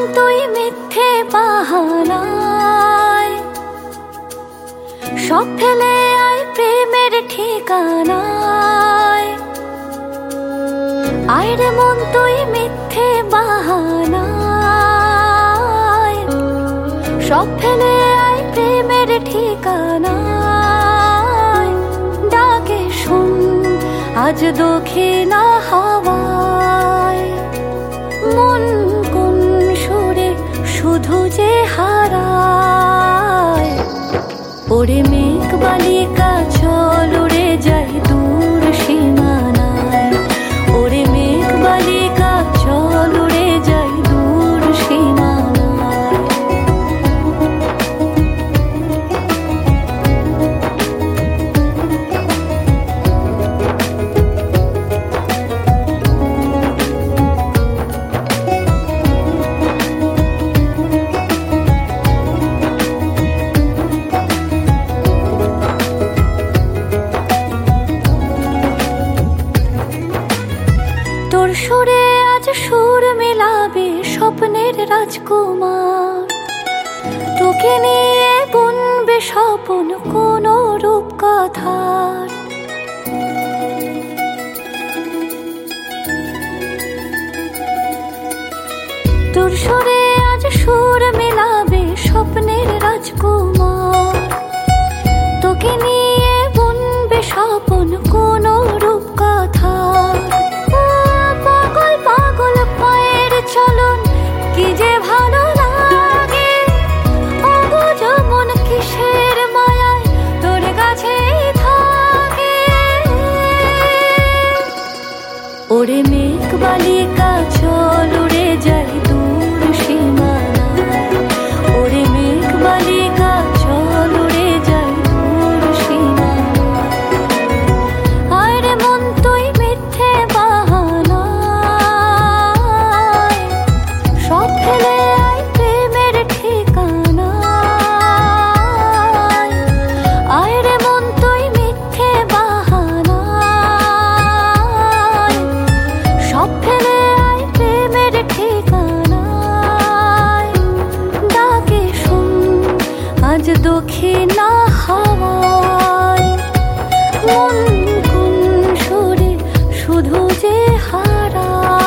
তুই মিথ্যে বাহানায়, সব ফেলে আয় প্রেমের ঠিকানায়। আয় রে মন তুই মিথ্যে বাহানায়, সব ফেলে আয় প্রেমের ঠিকানায়। ডাকে শুন আজ দক্ষিণা হাওয়ায়, মন কোন সুরে শুধু যে হারায়। ওরে মেঘ বালিকা চল উড়ে যাই দূর সীমানায়, ওরে মেঘ বালিকা চল উড়ে যাই দূর সীমানায়। তোর সুরে আজ সুর মেলাবে স্বপ্নের রাজকুমার, তোকে নিয়ে বুনবে স্বপ্ন কোন রূপ কথার। তোর সুরে আজ সুর মেলাবে স্বপ্নের রাজকুমার, তোকে নিয়ে বুনবে স্বপ্ন কোন রূপ কথার। পাগল পাগল পায়ের চলন কি যে ভালো লাগে, অবুঝ মন কিসের মায়ায় তোর কাছেই থাকে। ওরে মেঘ বালিকা চল উড়ে যাই দূর সীমানায়, ওরে মেঘ বালিকা চল উড়ে যাই দূর সীমানায়। আয় রে মন তুই মিথ্যে বাহানায়, সব ফেলে আয় প্রেমের ঠিকানায়। আয় রে মন তুই মিথ্যে বাহানায়, সব ফেলে আয় প্রেমের ঠিকানায়। ডাকে শুন আজ দক্ষিণা হাওয়ায়, মন কোন সুরে শুধু যে হারায়।